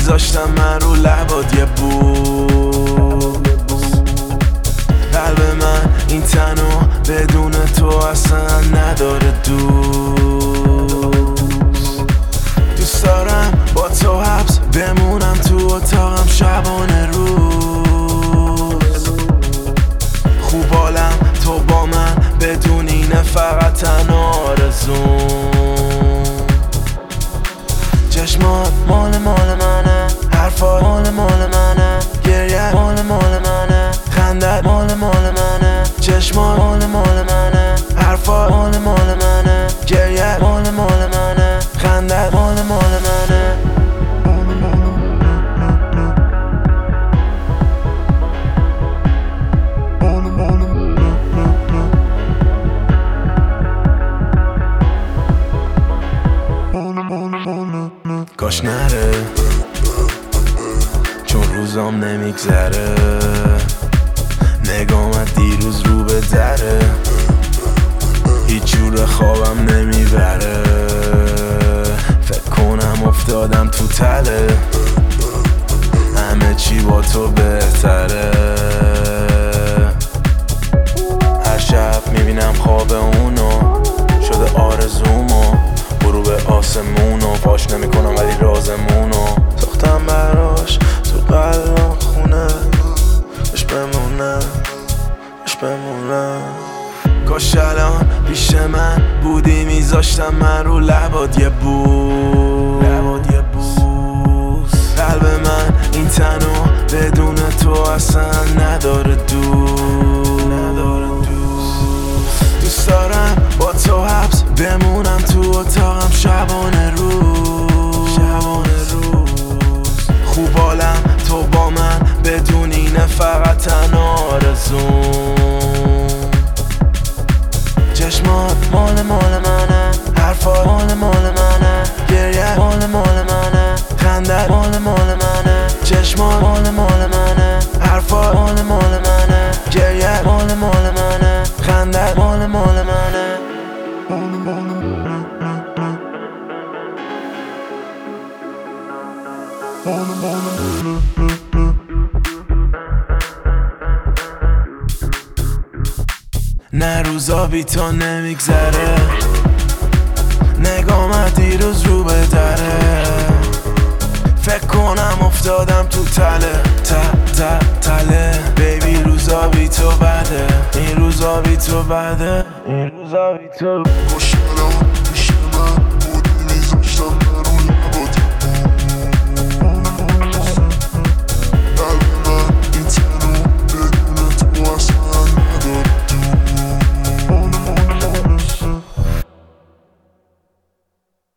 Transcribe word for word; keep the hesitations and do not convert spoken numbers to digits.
میذاشتم من رو لبات یه بوس. قلب من این تنو بدون تو اصلا نداره دوست. دوست دارم با تو حبس بمونم تو اتاقم شبانه روز. خوب حالم تو با من بدون اینه فقط تنها آرزوم. چشمات مال مال منه، حرفات مال مال منه، گریه مال مال منه، خندت مال مال منه. چشمات مال مال منه، حرفات مال مال منه، گریه مال مال منه، خندت مال مال منه. کاش نره چون روزام نمیگذره، نگامت دیروز رو به دره، هیچ جور خوابم نمیبره. فکر کنم افتادم تو تله، همه چی با تو بهتره. هر شب میبینم خواب اونو، شده آرزومو، برو به آسمونو، پاش نمیکنم ولی رازمونو ساختم براش تو قلبم خونه. بش بمونه بش بمونه. کاش الان پیش من بودی میذاشتم من رو لبات یه بوس. قلب من این تنو بدون تو اصلا نداره دوست. دوست دارم با تو حبس بمونم تو اتاقم شبانه روز. خوب حالم تو با من بدون اینه فقط تنها آرزوم. چشمات مال مال منه، حرفات مال مال منه، گریه مال مال منه، خندت مال مال منه. چشمات مال مال منه، حرفات مال مال منه، گریه مال مال منه، خندت مال مال منه. نه روزا بی تو نمیگذره، نگامت دیروز رو به دره. فکر کنم افتادم تو تله تا تا تله. بیبی روزا بی تو بده، این روزا بی تو بده، این روزا بی تو.